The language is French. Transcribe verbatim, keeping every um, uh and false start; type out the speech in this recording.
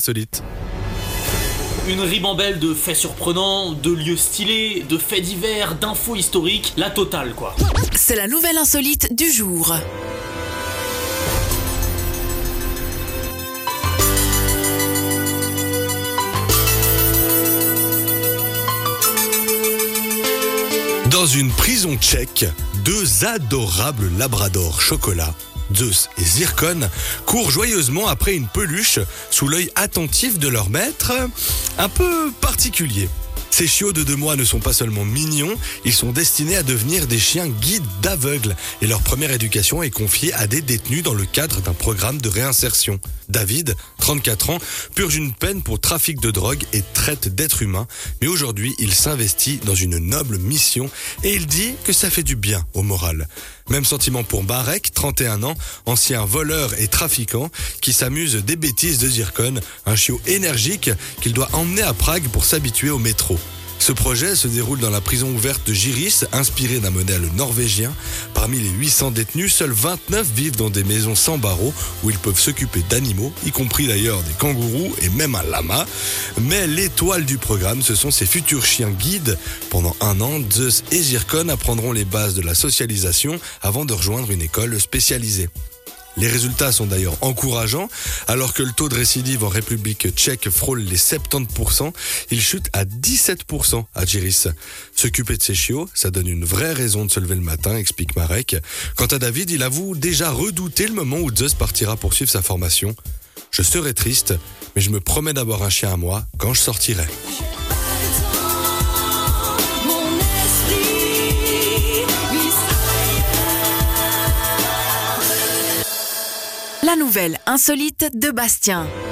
Insolite. Une ribambelle de faits surprenants, de lieux stylés, de faits divers, d'infos historiques, la totale quoi. C'est la nouvelle insolite du jour. Dans une prison tchèque, deux adorables labradors chocolat, Zeus et Zircon, courent joyeusement après une peluche sous l'œil attentif de leur maître, un peu particulier. Ces chiots de deux mois ne sont pas seulement mignons, ils sont destinés à devenir des chiens guides d'aveugles et leur première éducation est confiée à des détenus dans le cadre d'un programme de réinsertion. David, trente-quatre ans, purge une peine pour trafic de drogue et traite d'êtres humains, mais aujourd'hui il s'investit dans une noble mission et il dit que ça fait du bien au moral. Même sentiment pour Marek, trente et un ans, ancien voleur et trafiquant, qui s'amuse des bêtises de Zircon, un chiot énergique qu'il doit emmener à Prague pour s'habituer au métro. Ce projet se déroule dans la prison ouverte de Jiris, inspiré d'un modèle norvégien. Parmi les huit cents détenus, seuls vingt-neuf vivent dans des maisons sans barreaux où ils peuvent s'occuper d'animaux, y compris d'ailleurs des kangourous et même un lama. Mais l'étoile du programme, ce sont ces futurs chiens guides. Pendant un an, Zeus et Zircon apprendront les bases de la socialisation avant de rejoindre une école spécialisée. Les résultats sont d'ailleurs encourageants. Alors que le taux de récidive en République tchèque frôle les soixante-dix pour cent, il chute à dix-sept pour cent à Jiris. S'occuper de ses chiots, ça donne une vraie raison de se lever le matin, explique Marek. Quant à David, il avoue déjà redouter le moment où Zeus partira poursuivre sa formation. « Je serai triste, mais je me promets d'avoir un chien à moi quand je sortirai. » La nouvelle insolite de Bastien.